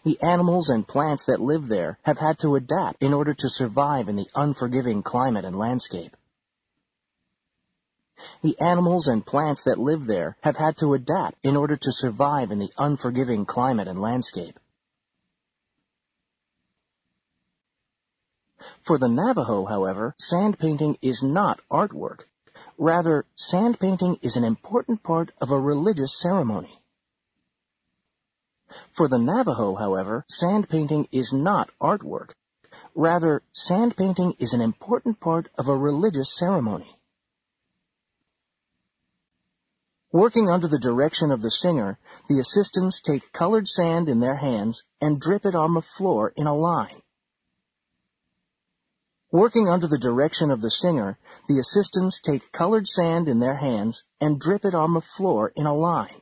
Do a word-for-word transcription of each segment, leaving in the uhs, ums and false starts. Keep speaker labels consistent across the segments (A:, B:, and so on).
A: The animals and plants that live there have had to adapt in order to survive in the unforgiving climate and landscape. The animals and plants that live there have had to adapt in order to survive in the unforgiving climate and landscape. For the Navajo, however, sand painting is not artwork. Rather, sand painting is an important part of a religious ceremony. For the Navajo, however, sand painting is not artwork. Rather, sand painting is an important part of a religious ceremony. Working under the direction of the singer, the assistants take colored sand in their hands and drip it on the floor in a line. Working under the direction of the singer, the assistants take colored sand in their hands and drip it on the floor in a line.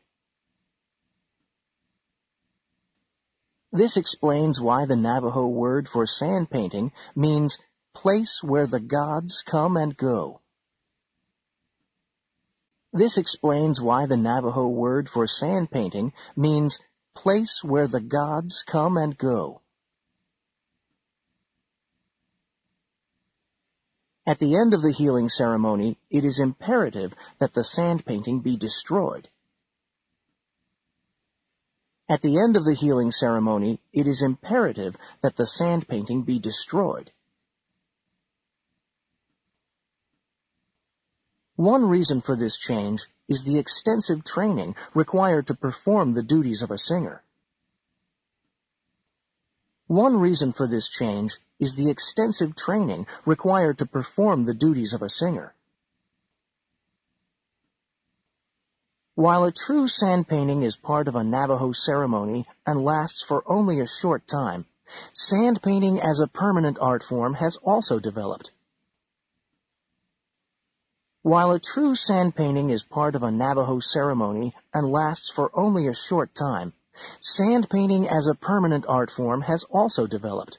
A: This explains why the Navajo word for sand painting means place where the gods come and go. This explains why the Navajo word for sand painting means place where the gods come and go. At the end of the healing ceremony, it is imperative that the sand painting be destroyed. At the end of the healing ceremony, it is imperative that the sand painting be destroyed. One reason for this change is the extensive training required to perform the duties of a singer. One reason for this change is the extensive training required to perform the duties of a singer. While a true sand painting is part of a Navajo ceremony and lasts for only a short time, sand painting as a permanent art form has also developed. While a true sand painting is part of a Navajo ceremony and lasts for only a short time, sand painting as a permanent art form has also developed.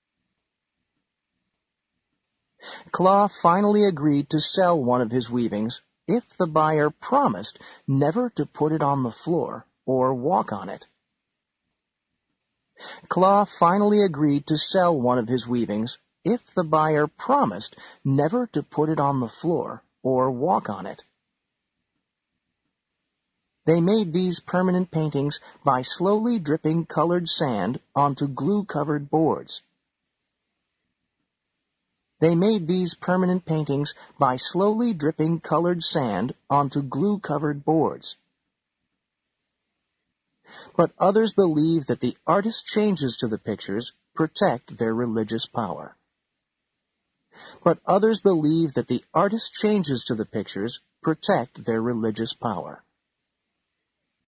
A: Klaw finally agreed to sell one of his weavings if the buyer promised never to put it on the floor or walk on it. Klaw finally agreed to sell one of his weavings if the buyer promised never to put it on the floor or walk on it. They made these permanent paintings by slowly dripping colored sand onto glue-covered boards. They made these permanent paintings by slowly dripping colored sand onto glue-covered boards. But others believe that the artist's changes to the pictures protect their religious power. But others believe that the artist's changes to the pictures protect their religious power.